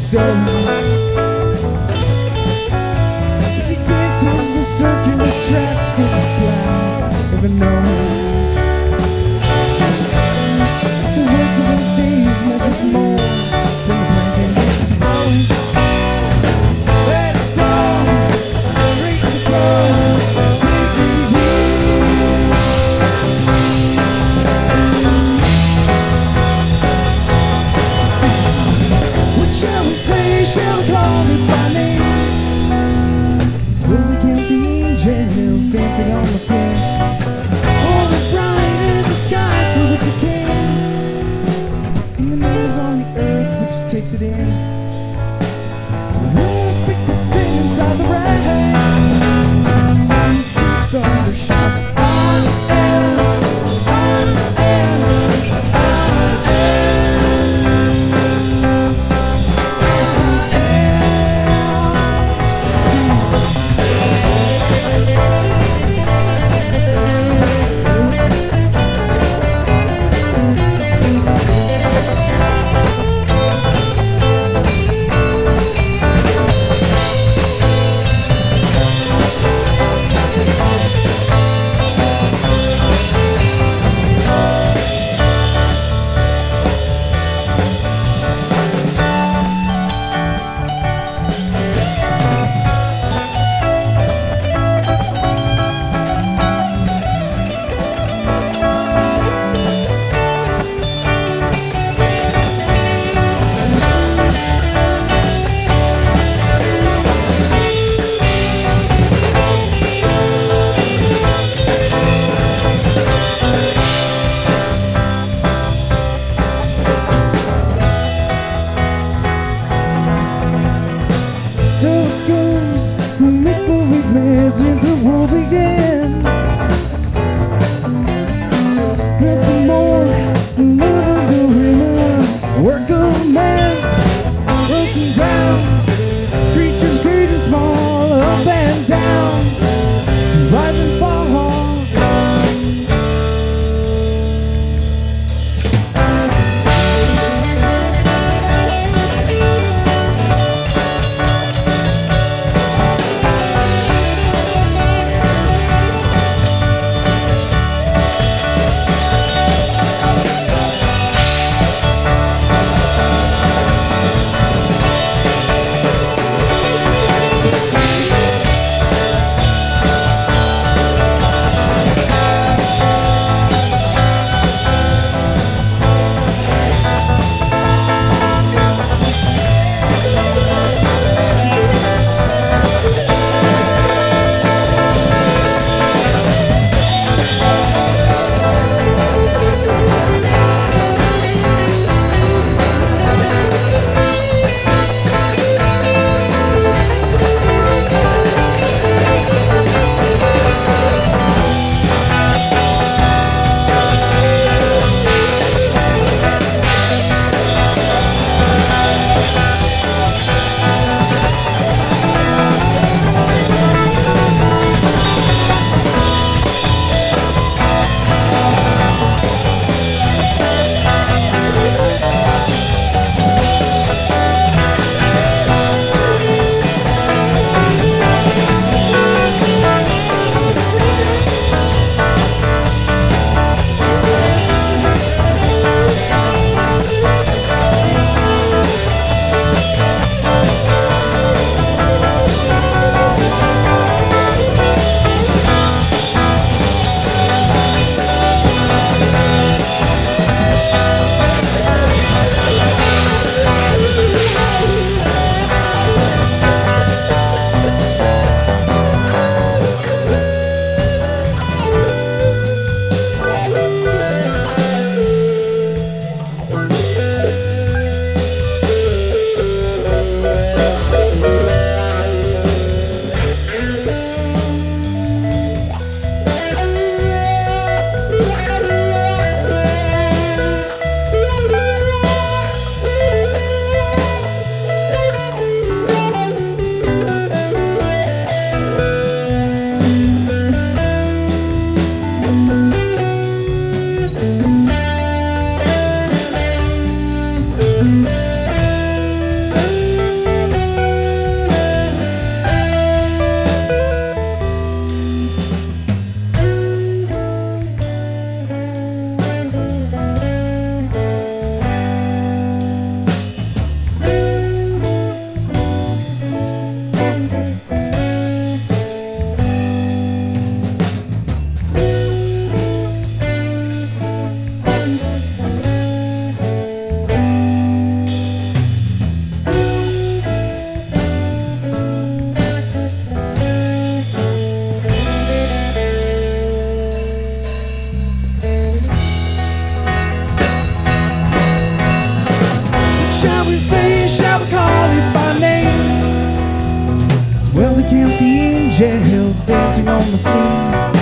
soul. As he dances the circular track of his plow, never knowing the work of his days measures more than the blanket of blowing. Let it go, breathe the flow, what shall we say, shall we call it by name? Will we count the angels dancing on the floor? Oh, the bright is the sky through which it came, and the nails on the earth which takes it in. Will those big boots sing inside the rain? Thunder shout, I am, I am, I am. dancing on the scene.